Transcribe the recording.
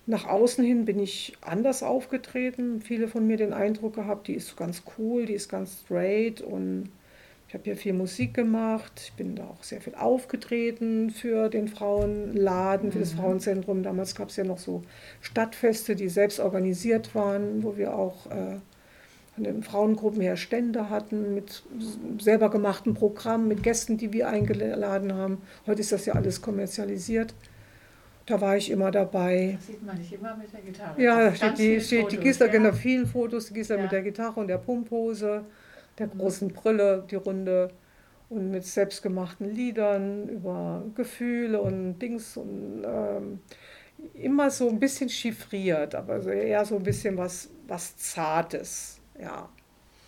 Nach außen hin bin ich anders aufgetreten. Viele von mir den Eindruck gehabt, die ist so ganz cool, die ist ganz straight und ich habe hier viel Musik gemacht. Ich bin da auch sehr viel aufgetreten für den Frauenladen, für das Mhm. Frauenzentrum. Damals gab es ja noch so Stadtfeste, die selbst organisiert waren, wo wir auch von den Frauengruppen her Stände hatten mit selber gemachten Programmen, mit Gästen, die wir eingeladen haben. Heute ist das ja alles kommerzialisiert. Da war ich immer dabei. Das sieht man nicht immer mit der Gitarre. Ja, da Auf ganz vielen steht die Fotos, Gisela, genau, ja? vielen Fotos, die Gisela mit Ja. der Gitarre und der Pumphose, der Mhm. großen Brille, die Runde und mit selbstgemachten Liedern über Gefühle und Dings und immer so ein bisschen chiffriert, aber so eher so ein bisschen was Zartes, ja.